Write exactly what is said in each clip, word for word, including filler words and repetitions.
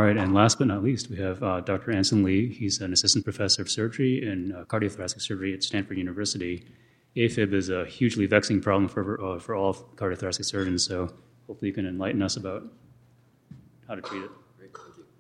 right, and last but not least, we have uh, Doctor Anson Lee. He's an assistant professor of surgery and uh, cardiothoracic surgery at Stanford University. AFib is a hugely vexing problem for uh, for all cardiothoracic surgeons, so hopefully you can enlighten us about how to treat it. Great, thank you.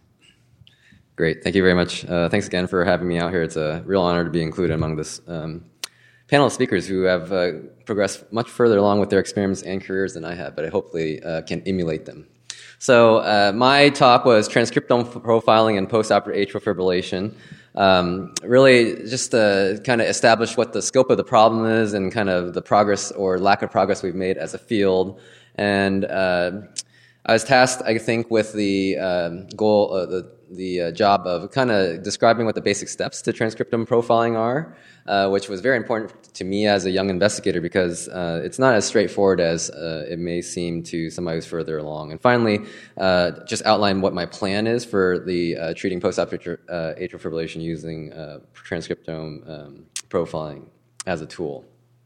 Great, thank you very much. Uh, thanks again for having me out here. It's a real honor to be included among this um, panel of speakers who have uh, progressed much further along with their experiments and careers than I have, but I hopefully uh, can emulate them. So uh, my talk was transcriptome profiling and postoperative atrial fibrillation. Um, really just to kind of establish what the scope of the problem is and kind of the progress or lack of progress we've made as a field. And uh, I was tasked, I think, with the um, goal, uh, the, the uh, job of kind of describing what the basic steps to transcriptome profiling are, uh, which was very important to me as a young investigator because uh, it's not as straightforward as uh, it may seem to somebody who's further along. And finally, uh, just outline what my plan is for the uh, treating postoperative uh, atrial fibrillation using uh, transcriptome um, profiling as a tool.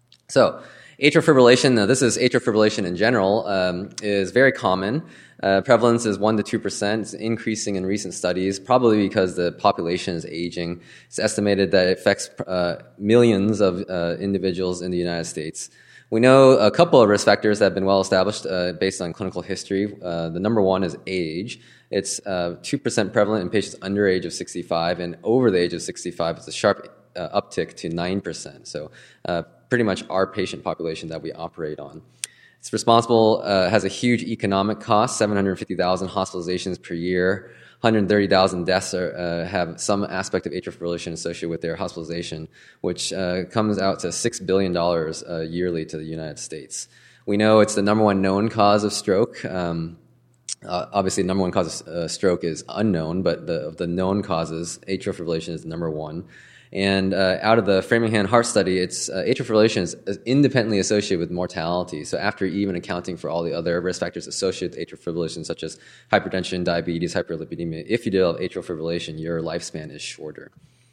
So, atrial fibrillation, now this is atrial fibrillation in general, um, is very common. Uh, prevalence is one to two percent. It's increasing in recent studies, probably because the population is aging. It's estimated that it affects uh, millions of uh, individuals in the United States. We know a couple of risk factors that have been well established uh, based on clinical history. Uh, the number one is age. It's uh, two percent prevalent in patients under age of sixty-five, and over the age of sixty-five, it's a sharp uh, uptick to nine percent. So uh, pretty much our patient population that we operate on. It's responsible, uh, has a huge economic cost, seven hundred fifty thousand hospitalizations per year, one hundred thirty thousand deaths are, uh, have some aspect of atrial fibrillation associated with their hospitalization, which uh, comes out to six billion dollars uh, yearly to the United States. We know it's the number one known cause of stroke. Um, uh, obviously, the number one cause of uh, stroke is unknown, but the, of the known causes, atrial fibrillation is the number one. And uh, out of the Framingham Heart Study, it's uh, atrial fibrillation is, is independently associated with mortality. So after even accounting for all the other risk factors associated with atrial fibrillation, such as hypertension, diabetes, hyperlipidemia, if you develop atrial fibrillation, your lifespan is shorter.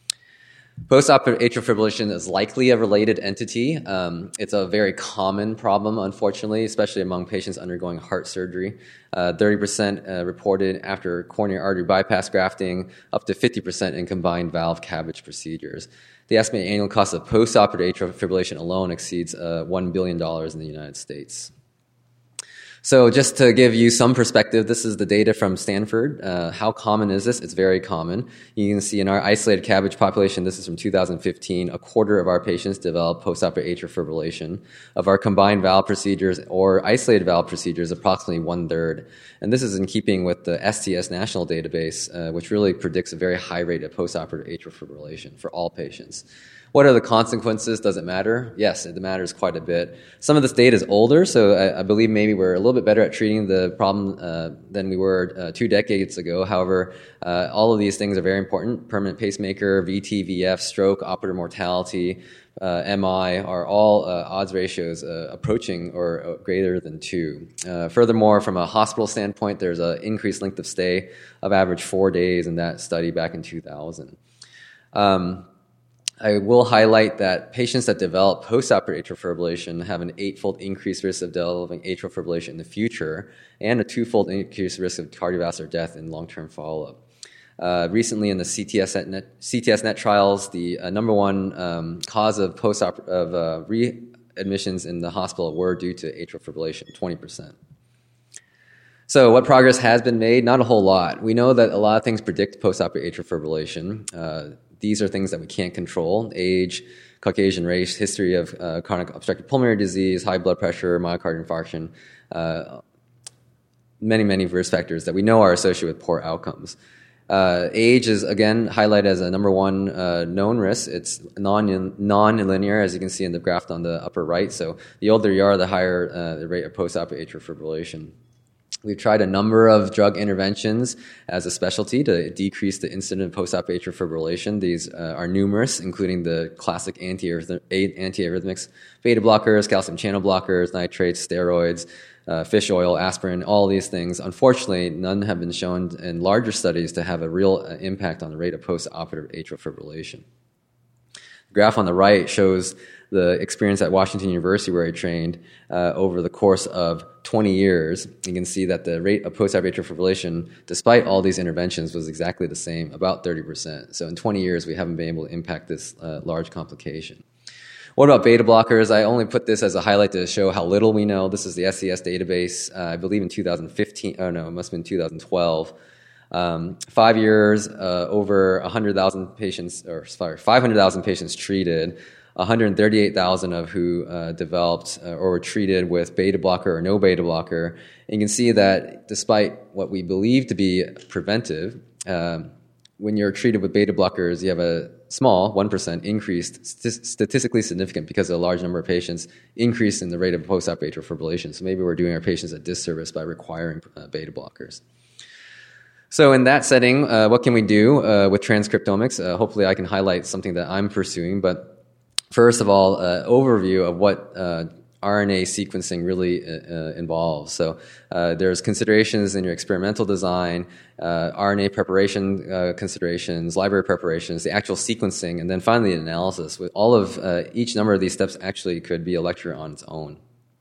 Postoperative atrial fibrillation is likely a related entity. Um, it's a very common problem, unfortunately, especially among patients undergoing heart surgery. Uh, thirty percent uh, reported after coronary artery bypass grafting, up to fifty percent in combined valve CABG procedures. The estimated annual cost of postoperative atrial fibrillation alone exceeds uh, one billion dollars in the United States. So just to give you some perspective, this is the data from Stanford. Uh, how common is this? It's very common. You can see in our isolated CABG population, this is from two thousand fifteen, a quarter of our patients develop postoperative atrial fibrillation. Of our combined valve procedures or isolated valve procedures, approximately one-third. And this is in keeping with the S T S national database, uh, which really predicts a very high rate of postoperative atrial fibrillation for all patients. What are the consequences? Does it matter? Yes, it matters quite a bit. Some of this data is older, so I, I believe maybe we're a little bit better at treating the problem uh, than we were uh, two decades ago. However, uh, all of these things are very important. Permanent pacemaker, V T, V F, stroke, operative mortality, uh, M I are all uh, odds ratios uh, approaching or uh, greater than two. Uh, furthermore, from a hospital standpoint, there's an increased length of stay of average four days in that study back in two thousand. Um, I will highlight that patients that develop postoperative atrial fibrillation have an eightfold increased risk of developing atrial fibrillation in the future and a twofold increased risk of cardiovascular death in long-term follow-up. Uh, recently in the C T S net, C T S net trials, the uh, number one um, cause of post-op of uh, readmissions in the hospital were due to atrial fibrillation, twenty percent. So what progress has been made? Not a whole lot. We know that a lot of things predict postoperative atrial fibrillation. Uh, These are things that we can't control: age, Caucasian race, history of uh, chronic obstructive pulmonary disease, high blood pressure, myocardial infarction, uh, many, many risk factors that we know are associated with poor outcomes. Uh, age is, again, highlighted as a number one uh, known risk. It's non, non-linear, as you can see in the graph on the upper right. So the older you are, the higher uh, the rate of postoperative atrial fibrillation. We've tried a number of drug interventions as a specialty to decrease the incidence of postoperative atrial fibrillation. These uh, are numerous, including the classic antiarrhythmics, beta blockers, calcium channel blockers, nitrates, steroids, uh, fish oil, aspirin, all these things. Unfortunately, none have been shown in larger studies to have a real uh, impact on the rate of postoperative atrial fibrillation. The graph on the right shows the experience at Washington University where I trained uh, over the course of twenty years. You can see that the rate of post-op atrial fibrillation, despite all these interventions, was exactly the same, about thirty percent. So in twenty years, we haven't been able to impact this uh, large complication. What about beta blockers? I only put this as a highlight to show how little we know. This is the S C S database, uh, I believe in two thousand fifteen, oh no, it must have been two thousand twelve. Um, five years, uh, over one hundred thousand patients, or sorry, five hundred thousand patients treated, one hundred thirty-eight thousand of who uh, developed uh, or were treated with beta blocker or no beta blocker. And you can see that despite what we believe to be preventive, um, when you're treated with beta blockers, you have a small, one percent increase, st- statistically significant because of a large number of patients, increase in the rate of post-op atrial fibrillation. So maybe we're doing our patients a disservice by requiring uh, beta blockers. So in that setting, uh, what can we do uh, with transcriptomics? Uh, hopefully I can highlight something that I'm pursuing, but first of all, uh, overview of what uh, R N A sequencing really uh, involves. So uh, there's considerations in your experimental design, uh, R N A preparation uh, considerations, library preparations, the actual sequencing, and then finally the analysis. With all of uh, each number of these steps actually could be a lecture on its own.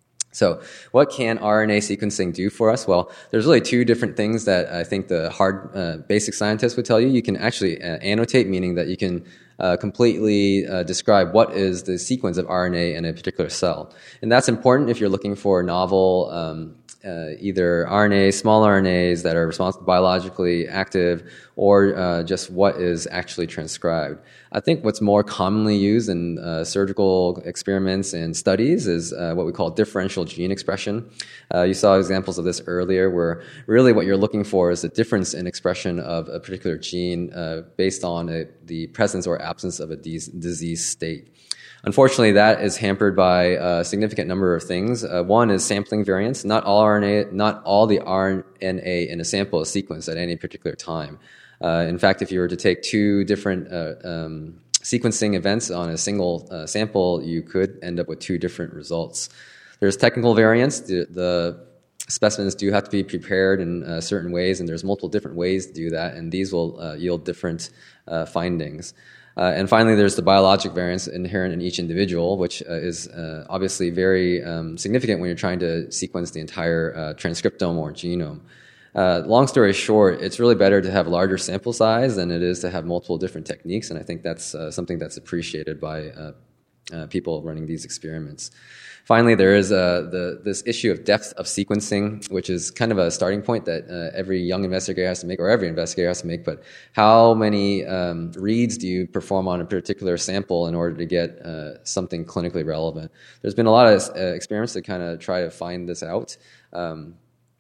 So what can R N A sequencing do for us? Well, there's really two different things that I think the hard uh, basic scientists would tell you. You can actually uh, annotate, meaning that you can Uh, completely uh, describe what is the sequence of R N A in a particular cell. And that's important if you're looking for novel um, uh, either R N As, small R N As that are responsible, biologically active, or uh, just what is actually transcribed. I think what's more commonly used in uh, surgical experiments and studies is uh, what we call differential gene expression. Uh, you saw examples of this earlier where really what you're looking for is the difference in expression of a particular gene uh, based on a, the presence or absence of a de- disease state. Unfortunately, that is hampered by a significant number of things. Uh, one is sampling variance. Not all R N A, not all the R N A in a sample is sequenced at any particular time. Uh, in fact, if you were to take two different uh, um, sequencing events on a single uh, sample, you could end up with two different results. There's technical variance. The, the specimens do have to be prepared in uh, certain ways, and there's multiple different ways to do that, and these will uh, yield different uh, findings. Uh, and finally, there's the biologic variance inherent in each individual, which uh, is uh, obviously very um, significant when you're trying to sequence the entire uh, transcriptome or genome. Uh, long story short, it's really better to have a larger sample size than it is to have multiple different techniques, and I think that's uh, something that's appreciated by uh, uh, people running these experiments. Finally, there is uh, the, this issue of depth of sequencing, which is kind of a starting point that uh, every young investigator has to make, or every investigator has to make, but how many um, reads do you perform on a particular sample in order to get uh, something clinically relevant? There's been a lot of uh, experiments to kind of try to find this out, um,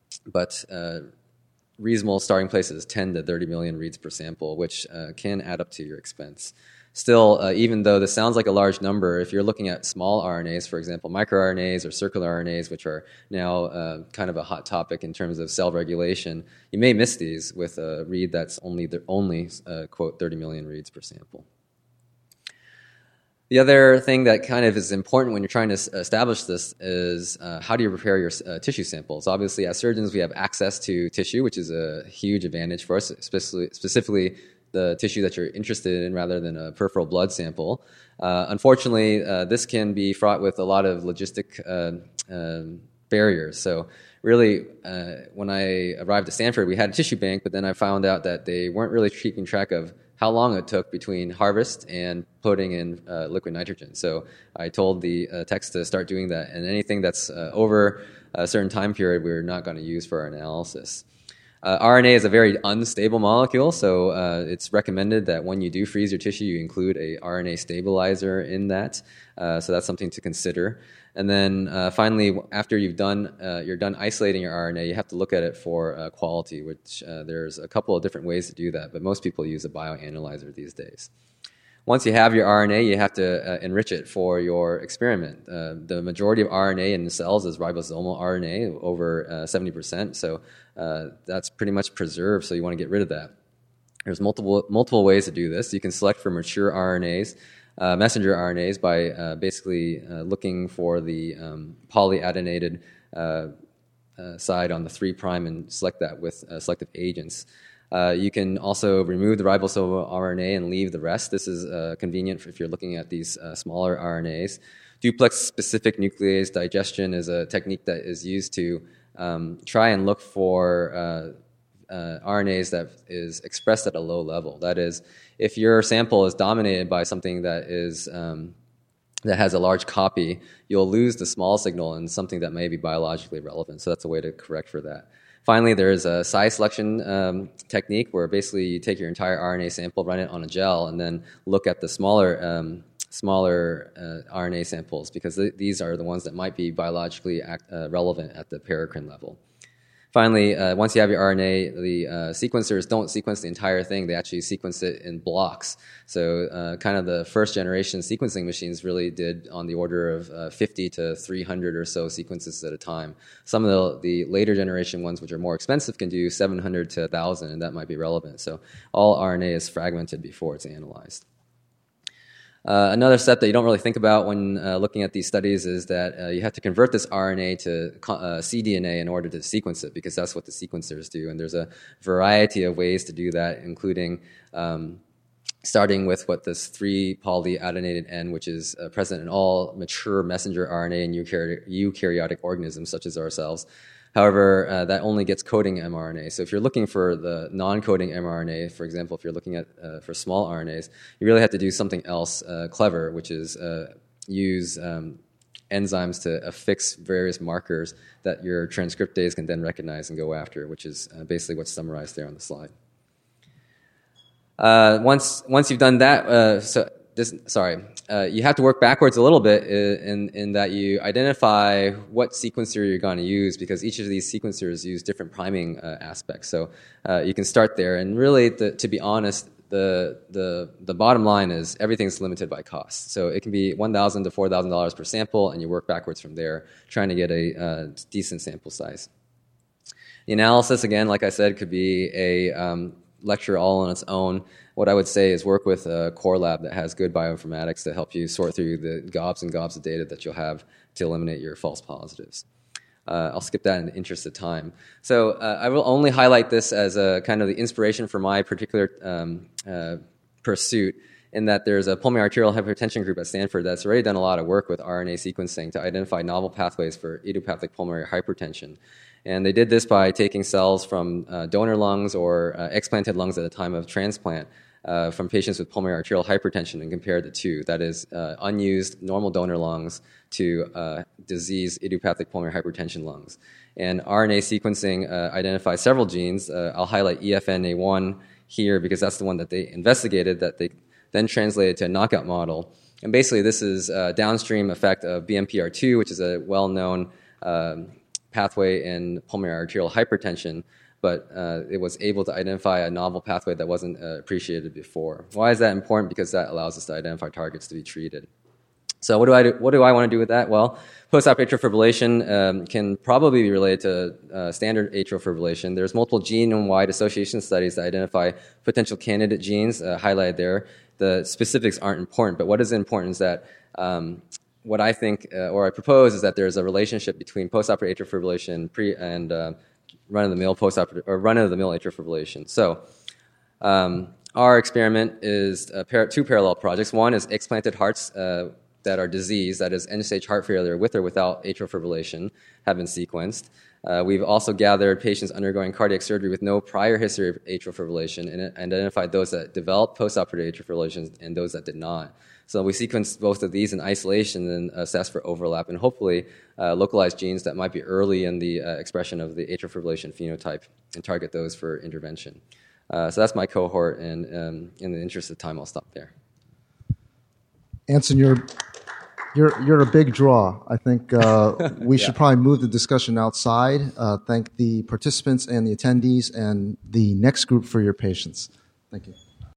but uh, reasonable starting place is ten to thirty million reads per sample, which uh, can add up to your expense. Still, uh, even though this sounds like a large number, if you're looking at small R N As, for example, microRNAs or circular R N As, which are now uh, kind of a hot topic in terms of cell regulation, you may miss these with a read that's only, the, only uh, quote, thirty million reads per sample. The other thing that kind of is important when you're trying to establish this is uh, how do you prepare your uh, tissue samples? Obviously, as surgeons, we have access to tissue, which is a huge advantage for us, especially, specifically the tissue that you're interested in rather than a peripheral blood sample. Uh, unfortunately, uh, this can be fraught with a lot of logistic uh, uh, barriers. So really, uh, when I arrived at Stanford, we had a tissue bank, but then I found out that they weren't really keeping track of how long it took between harvest and putting in uh, liquid nitrogen. So I told the uh, techs to start doing that, and anything that's uh, over a certain time period, we're not going to use for our analysis. Uh, R N A is a very unstable molecule, so uh, it's recommended that when you do freeze your tissue, you include a R N A stabilizer in that. Uh, so that's something to consider. And then uh, finally, after you've done, uh, you're done isolating your R N A, you have to look at it for uh, quality, which uh, there's a couple of different ways to do that, but most people use a bioanalyzer these days. Once you have your R N A, you have to uh, enrich it for your experiment. Uh, the majority of R N A in the cells is ribosomal R N A, over uh, seventy percent, so uh, that's pretty much preserved, so you want to get rid of that. There's multiple multiple ways to do this. You can select for mature R N As, uh, messenger R N As, by uh, basically uh, looking for the um, polyadenated uh, uh, side on the three prime and select that with uh, selective agents. Uh, you can also remove the ribosomal R N A and leave the rest. This is uh, convenient if you're looking at these uh, smaller R N As. Duplex-specific nuclease digestion is a technique that is used to um, try and look for uh, uh, R N As that is expressed at a low level. That is, if your sample is dominated by something that is um, that has a large copy, you'll lose the small signal in something that may be biologically relevant. So that's a way to correct for that. Finally, there is a size selection um, technique where basically you take your entire R N A sample, run it on a gel, and then look at the smaller um, smaller uh, R N A samples, because th these are the ones that might be biologically act, uh, relevant at the paracrine level. Finally, uh, once you have your R N A, the uh, sequencers don't sequence the entire thing. They actually sequence it in blocks. So uh, kind of the first generation sequencing machines really did on the order of uh, fifty to three hundred or so sequences at a time. Some of the, the later generation ones, which are more expensive, can do seven hundred to one thousand, and that might be relevant. So all R N A is fragmented before it's analyzed. Uh, another step that you don't really think about when uh, looking at these studies is that uh, you have to convert this R N A to uh, cDNA in order to sequence it, because that's what the sequencers do. And there's a variety of ways to do that, including um, starting with what this three polyadenated N, which is uh, present in all mature messenger R N A in eukaryotic, eukaryotic organisms such as ourselves. However, uh, that only gets coding mRNA. So if you're looking for the non-coding mRNA, for example, if you're looking at uh, for small R N As, you really have to do something else uh, clever, which is uh, use um, enzymes to affix various markers that your transcriptase can then recognize and go after, which is uh, basically what's summarized there on the slide. Uh, once once you've done that, uh, so this sorry, uh, you have to work backwards a little bit in in that you identify what sequencer you're going to use, because each of these sequencers use different priming uh, aspects. So uh, you can start there, and really, the, to be honest, the the the bottom line is everything's limited by cost. So it can be one thousand to four thousand dollars per sample, and you work backwards from there, trying to get a uh, decent sample size. The analysis, again, like I said, could be a um, lecture all on its own. What I would say is work with a core lab that has good bioinformatics to help you sort through the gobs and gobs of data that you'll have to eliminate your false positives. Uh, I'll skip that in the interest of time. So uh, I will only highlight this as a kind of the inspiration for my particular um, uh, pursuit, in that there's a pulmonary arterial hypertension group at Stanford that's already done a lot of work with R N A sequencing to identify novel pathways for idiopathic pulmonary hypertension. And they did this by taking cells from uh, donor lungs or uh, explanted lungs at the time of transplant uh, from patients with pulmonary arterial hypertension and compared the two. That is, uh, unused normal donor lungs to uh, diseased idiopathic pulmonary hypertension lungs. And R N A sequencing uh, identifies several genes. Uh, I'll highlight E F N A one here because that's the one that they investigated, that they then translated to a knockout model. And basically this is a downstream effect of B M P R two, which is a well-known um, pathway in pulmonary arterial hypertension, but uh, it was able to identify a novel pathway that wasn't uh, appreciated before. Why is that important? Because that allows us to identify targets to be treated. So what do I do, what do I want to do with that? Well, post-op atrial fibrillation um, can probably be related to uh, standard atrial fibrillation. There's multiple genome-wide association studies that identify potential candidate genes uh, highlighted there. The specifics aren't important, but what is important is that um, what I think, uh, or I propose, is that there's a relationship between postoperative atrial fibrillation pre and uh, run-of-the-mill postoperative or run-of-the-mill atrial fibrillation. So, um, our experiment is uh, par two parallel projects. One is explanted hearts uh, that are diseased, that is end-stage heart failure with or without atrial fibrillation, have been sequenced. Uh, we've also gathered patients undergoing cardiac surgery with no prior history of atrial fibrillation and identified those that developed postoperative atrial fibrillation and those that did not. So we sequenced both of these in isolation and assessed for overlap and hopefully uh, localize genes that might be early in the uh, expression of the atrial fibrillation phenotype and target those for intervention. Uh, so that's my cohort, and um, in the interest of time, I'll stop there. Anson, you're you're you're a big draw. I think uh, we yeah. should probably move the discussion outside. Uh, thank the participants and the attendees and the next group for your patience. Thank you.